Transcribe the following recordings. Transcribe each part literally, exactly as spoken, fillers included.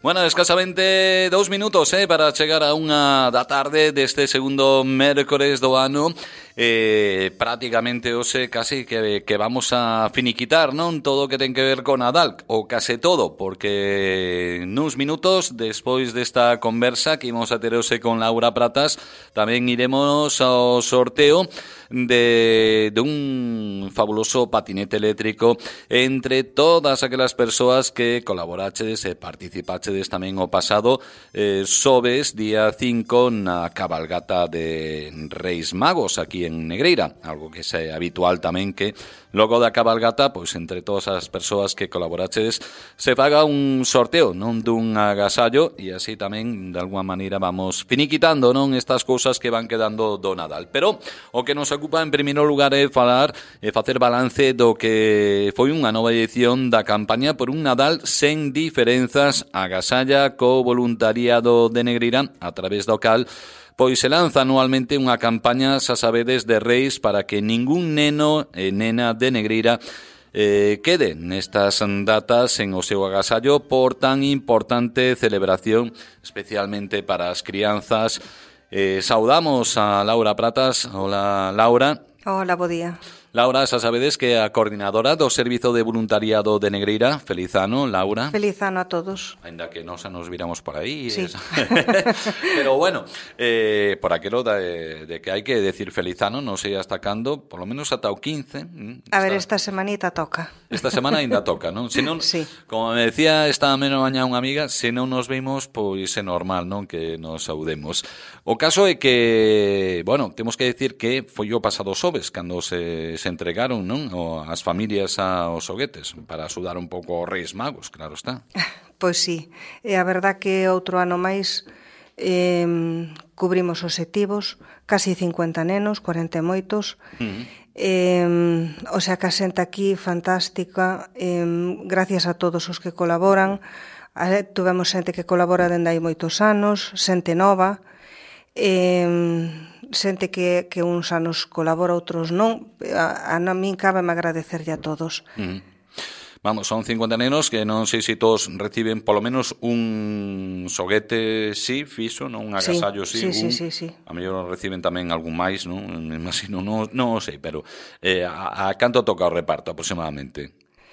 Bueno, escasamente dous minutos eh, para chegar a unha da tarde deste segundo mércores do ano. Eh, prácticamente hoxe casi que, que vamos a finiquitar, non? Todo o que ten que ver con Nadal, ou case todo, porque nuns minutos, despois desta conversa que imos a ter hoxe con Laura Pratas, tamén iremos ao sorteo de, de un fabuloso patinete eléctrico entre todas aquelas persoas que colaborachedes e participachedes tamén o pasado eh, xoves, día cinco, na cabalgata de Reis Magos aquí en Negreira, algo que é habitual tamén que logo da cabalgata, pois entre todas as persoas que colaborachedes se faga un sorteo, non dun agasallo, e así tamén de alguma maneira vamos finiquitando, non, estas cousas que van quedando do Nadal. Pero o que nos ocupa en primeiro lugar é falar e facer balance do que foi unha nova edición da campaña por un Nadal sen diferenzas, agasalla co voluntariado de Negreira, a través do cal pois se lanza anualmente unha campaña, xa sabedes, de Reis para que ningún neno e nena de Negreira eh, quede nestas datas en o seu agasallo por tan importante celebración, especialmente para as crianzas. Eh, saudamos a Laura Pratas. Hola, Laura. Hola, bo día. Laura, xa sabedes que é a coordinadora do Servizo de Voluntariado de Negreira. Feliz ano, Laura. Feliz ano a todos. Ainda que non xa nos viramos por aí. Sí. Pero bueno, eh, por aquelo de, de que hai que decir feliz ano, non sei hasta cando, por lo menos ata o quince. A ver, esta semanita toca. Esta semana ainda toca, non? Se non, sí. Como me decía esta menos mañá unha amiga, se non nos vemos, pois é normal, non, que nos saudemos. O caso é que, bueno, temos que decir que foi o pasado xoves cando se se entregaron, non, o, as familias aos xoguetes para axudar un pouco aos Reis Magos, claro está. Pois sí, e a verdad que outro ano máis eh, cubrimos obxectivos, casi cincuenta nenos, cuarenta e moitos, uh-huh. eh, o sea que a xente aquí fantástica, eh, gracias a todos os que colaboran, eh, tuvemos xente que colabora dende hai moitos anos, xente nova, eh, xente que, que uns anos colabora, outros non. A, a, a min cábeme agradecerlle a todos. Uh-huh. Vamos, son cincuenta nenos que non sei se todos reciben polo menos un xoguete, sí, fixo, non, un agasallo, sí, sí, sí, un, sí, sí. A mellor reciben tamén algún máis, non, imagino, non, non o sei, pero eh, a, a canto toca o reparto aproximadamente?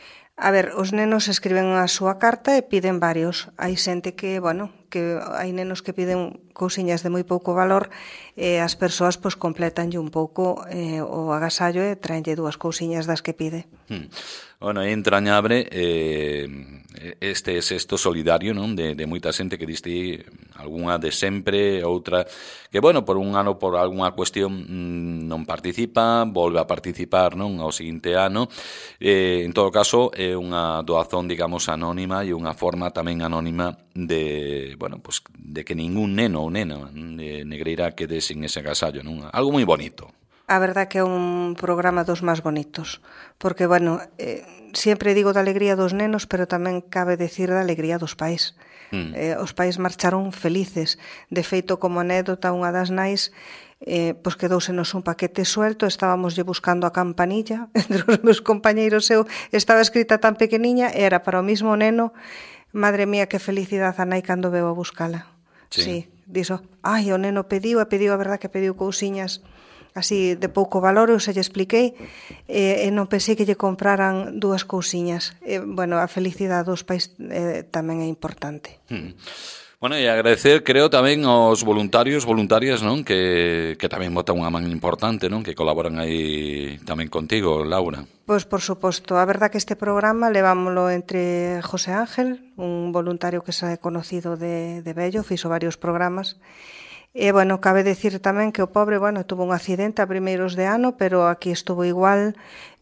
A ver, os nenos escriben a súa carta e piden varios. Hai xente que, bueno, que hai nenos que piden cousiñas de moi pouco valor e as persoas pois completanlle un pouco eh, o agasallo e traenlle dúas cousiñas das que pide. Hmm. Bueno, é entrañable eh, este xesto solidario, non, de, de moita xente que diste algunha de sempre, outra que, bueno, por un ano, por algunha cuestión mmm, non participa, volve a participar, non, ao seguinte ano. Eh, en todo caso, é unha doazón, digamos, anónima e unha forma tamén anónima de, bueno, pues, de que ningún neno ou nena de Negreira quede sin ese agasallo, non? Algo moi bonito. A verdad que é un programa dos máis bonitos, porque, bueno, eh, sempre digo da alegría dos nenos, pero tamén cabe decir da alegría dos pais. Mm. Eh, os pais marcharon felices. De feito, como anécdota, unha das nais eh, pois quedousenos un paquete suelto, estábamos lle buscando a campanilla, entre os meus compañeiros eu, estaba escrita tan pequeniña, e era para o mismo neno. Madre mía, que felicidade a nai cando veu a buscala. Sí, sí, dixo, ai, o neno pediu, e pediu, a verdad que pediu cousiñas así de pouco valor, eu se lle expliquei, e, e non pensei que lle compraran dúas cousiñas. E, bueno, a felicidade dos pais eh, tamén é importante. Hmm. Bueno, e agradecer, creo, tamén aos voluntarios, voluntarias, non, que, que tamén botan unha man importante, non, que colaboran aí tamén contigo, Laura. Pois, por suposto, a verdad que este programa levámoslo entre José Ángel, un voluntario que xa é conocido de, de vello, fixo varios programas. E, bueno, cabe decir tamén que o pobre, bueno, tuvo un accidente a primeiros de ano, pero aquí estuvo igual,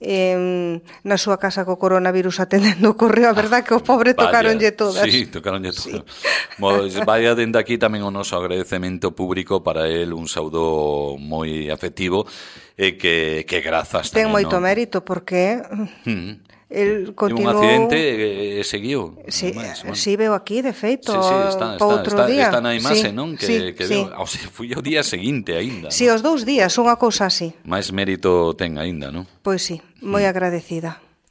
eh, na súa casa co coronavirus atendendo o correo, a verdad que o pobre tocaronlle todas. Sí, tocaronlle todas. Sí. Pues, vaya dende aquí tamén o noso agradecemento público para el, un saúdo moi afectivo, e que, que grazas tamén, ten moito ¿no? mérito, porque... Mm. El continuou... un accidente e eh, seguiu. Sí, máis, bueno. sí, veo aquí, de feito, sí, sí, está, está, outro está, día. Está na imaxe, sí, non? Que, sí, que sí. veo, o sea, foi o día seguinte aínda. Sí, ¿no? os dous días, unha cousa así. Máis mérito ten aínda, non? Pois sí, moi mm. agradecida.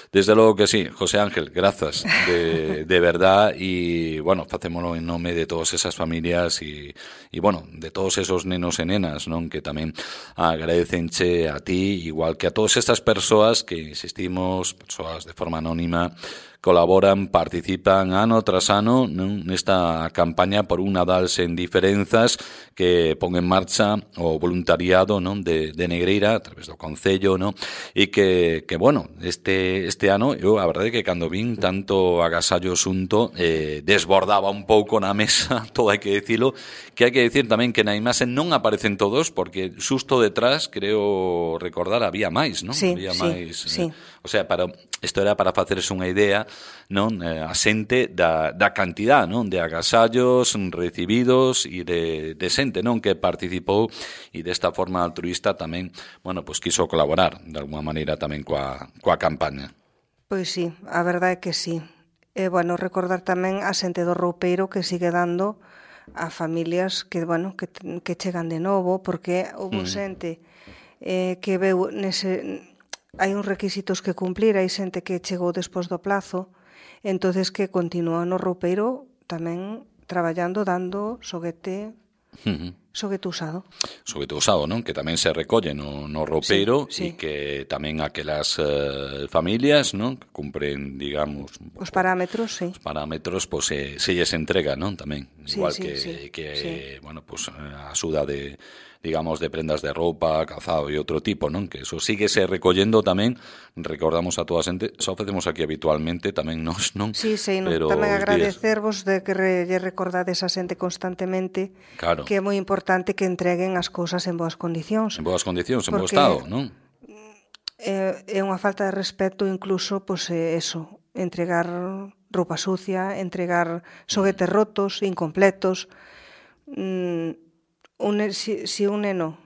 Desde logo que sí, José Ángel, grazas de, de verdad e, bueno, facémolo en nome de todas esas familias e, e, bueno, de todos esos nenos e nenas, non, que tamén agradecenche a ti, igual que a todas estas persoas que insistimos, persoas de forma anónima, colaboran, participan ano tras ano, non, nesta campaña por un Nadal sen diferenzas que pon en marcha o voluntariado, non, de, de Negreira a través do Concello, non, e que, que bueno, este, este ano eu a verdade que cando vin tanto agasallo xunto eh, desbordaba un pouco na mesa, todo hai que dicilo, que hai que dicir tamén que na imaxe non aparecen todos porque xusto detrás, creo recordar, había máis, non? Sí, había sí, máis, sí. Eh, o sea, para isto era para facerse unha idea, non, eh, a xente da, da cantidad, non, de agasallos recibidos e de, de xente, non, que participou e desta forma altruista tamén, bueno, pois quiso colaborar de alguma maneira tamén coa, coa campaña. Pois sí, a verdade é que sí. E, bueno, recordar tamén a xente do roupeiro que sigue dando a familias que, bueno, que, que chegan de novo, porque houve Mm. xente eh, que veu nese... Hai uns requisitos que cumplir, hai xente que chegou despois do plazo, entonces que continúa no roupeiro tamén traballando, dando xoguete, Uh-huh. xoguete usado. Xoguete usado, non? Que tamén se recolle no, no roupeiro e Sí, sí. que tamén aquelas eh, familias, non? Que cumpren, digamos, un Os pouco parámetros, sí. os parámetros, pois se, se lles entrega, non? Tamén, Sí, igual sí, que, sí, que sí. bueno, pois a axuda de, digamos, de prendas de roupa, calzado e outro tipo, non? Que eso síguese recollendo tamén, recordamos a toda a xente, xa o facemos aquí habitualmente, tamén nos, non? Sí, sí, no, Pero tamén os días- agradecervos de que re, lle recordades a xente constantemente, Claro. que é moi importante que entreguen as cousas en boas condicións. En boas condicións, en bo Porque estado, non? É, é unha falta de respeto incluso, pois, é eso, entregar roupa sucia, entregar xoguetes rotos, incompletos. Mm, un, ne- si, si un neno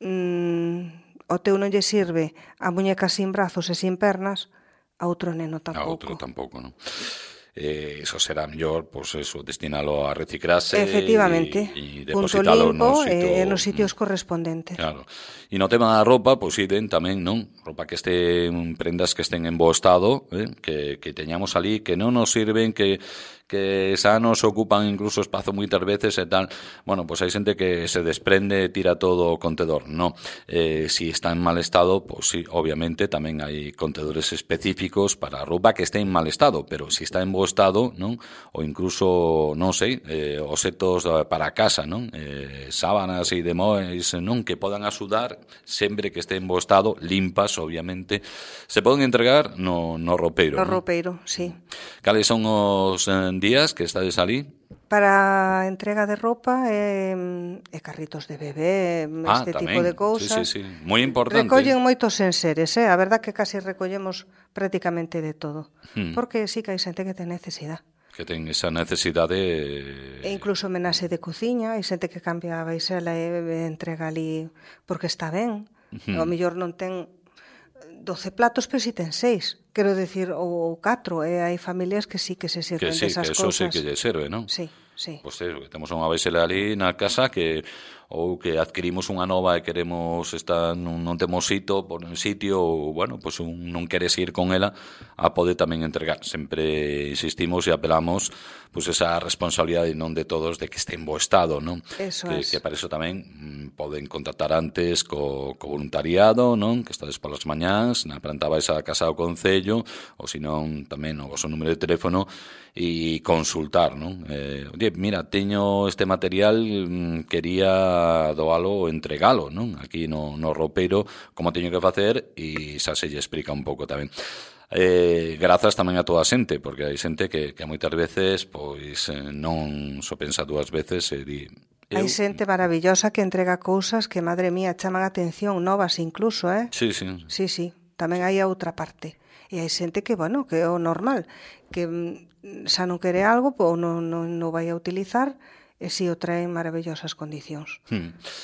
mm, o teu non lle sirve a muñeca sin brazos e sin pernas, a outro neno A tampouco. outro tampouco, non? Eh, eso será mellor, pois eso, destinalo a reciclarse Efectivamente, e, e punto depositalo limpo no sitio, e nos sitios mm, correspondentes. Claro. E no tema da roupa, pois iden tamén, non? Roupa que estén, prendas que estén en bo estado, eh? que, que teñamos ali, que non nos sirven, que que xa nos ocupan incluso espazo moitas veces e tal. Bueno, pois hai xente que se desprende e tira todo o contedor, no. Eh, si está en mal estado, pois sí, obviamente tamén hai contedores específicos para a roupa que este en mal estado, pero si está en bo estado, non? Ou incluso, non sei, eh, obxectos para a casa, non? Eh, sábanas e demais, non? Que podan axudar sempre que este en bo estado, limpas, obviamente, se poden entregar no, no roupeiro, No non? roupeiro, sí. Cales son os eh, días que estades ali? Para a entrega de roupa e, e carritos de bebé, Ah, este tamén. tipo de cousas. Sí, sí, sí. Moi importante. Recollen moitos enseres, eh? A verdad que casi recollemos prácticamente de todo. Hmm. Porque sí que hai xente que ten necesidade. Que ten esa necesidade. E incluso menaxe de cociña, hai xente que cambia a baixela e e entrega ali porque está ben. Hmm. Ao mellor non ten doce platos, pero si ten seis. Quero decir, ou catro. E hai familias que sí que se Que sirven sí, desas que eso sí cousas. que lle serve, non? Sí, sí. Pois é, que temos unha baixela ali na casa que ou que adquirimos unha nova e queremos estar non, non temos sitio por un sitio ou, bueno, pois un, non queres ir con ela a poder tamén entregar. Sempre insistimos e apelamos pois esa responsabilidade non de todos de que este en bo estado, non? Eso que, es. que para iso tamén mm, poden contactar antes co, co voluntariado, non? Que estades polas mañás na planta baixa da Casa do Concello ou senón tamén o vosso número de teléfono e consultar, non? Eh, oye, mira, teño este material, mm, quería doalo ou entregalo, non? Aquí no, no roupeiro, como teño que facer e xa se lle explica un pouco tamén. Eh, grazas tamén a toda a xente, porque hai xente que, que moitas veces pois eh, non só pensa dúas veces e di... Eu... Hai xente maravillosa que entrega cousas que, madre mía, chaman a atención, novas incluso, eh? Sí, sí. Sí, sí, tamén hai a outra parte. E hai xente que, bueno, que é o normal, que mm, xa non quere algo, ou non, non, non vai a utilizar, e si o trae en maravillosas condicións. Hmm.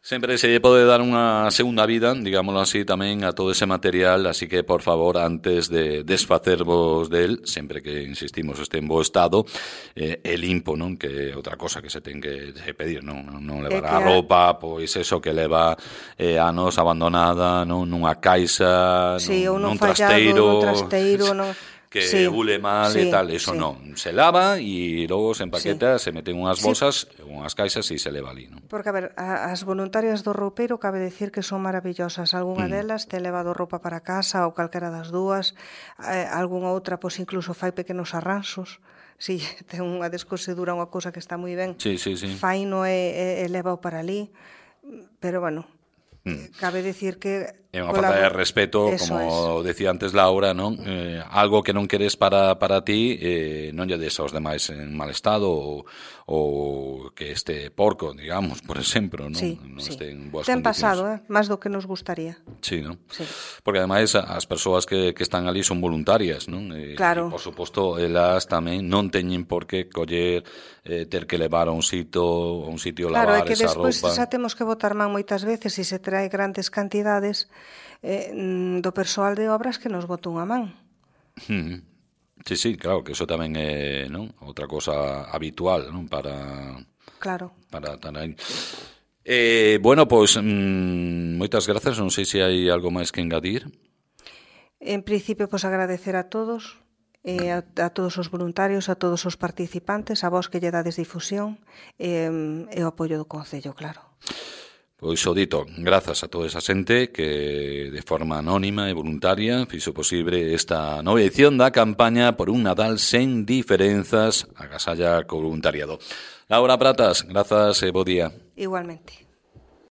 Sempre se lle pode dar unha segunda vida, digámoslo así, tamén a todo ese material, así que, por favor, antes de desfacervos del, sempre que, insistimos, este en bo estado, eh, e limpo, non? Que é outra cosa que se ten que se pedir, non? Non levar a roupa, pois eso que leva eh, anos abandonada, non? Nunha caixa, sí, nun, nun trasteiro, nun trasteiro, non... que sí, hule mal sí, e tal, eso sí. non, se lava e logo se empaqueta, sí. se meten unhas bolsas, sí. unhas caixas e se leva ali, non? Porque, a ver, as voluntarias do roupeiro cabe decir que son maravillosas, algunha mm. delas te levado roupa para casa ou calquera das dúas, eh, algunha outra, pois incluso fai pequenos arranxos, si ten unha descosedura, unha cousa que está moi ben, sí, sí, sí. faino e, e, e leva para ali, pero bueno, mm. cabe decir que é unha falta de respeto, como es. decía antes Laura, non? Eh, algo que non queres para, para ti, eh, non lle des aos demais en mal estado ou, ou que este porco, digamos, por exemplo, non, sí, non sí. este en boas ten condicións. pasado, eh? máis do que nos gustaría. Sí, non? Sí. Porque ademais as persoas que, que están ali son voluntarias, non? E, claro. E, por suposto, elas tamén non teñen por que coller, eh, ter que levar a un sitio, a un sitio claro, lavar é que esa despois roupa. xa temos que botar man moitas veces e se trae grandes cantidades eh, do persoal de obras que nos bota unha man. Mm. Sí, sí, claro, que eso tamén é, non? Outra cosa habitual, non? Para Claro. Para estar aí. Eh, bueno, pois pues, mmm, moitas grazas, non sei se hai algo máis que engadir. En principio, pois pues, agradecer a todos, eh, a, a todos os voluntarios, a todos os participantes, a vos que lle dades difusión eh, e o apoio do Concello, claro. Pois o dito, grazas a toda esa xente que de forma anónima e voluntaria fixo posible esta nova edición da campaña por un Nadal sen diferenzas, agasalla co voluntariado. Laura Pratas, grazas e bo día. Igualmente.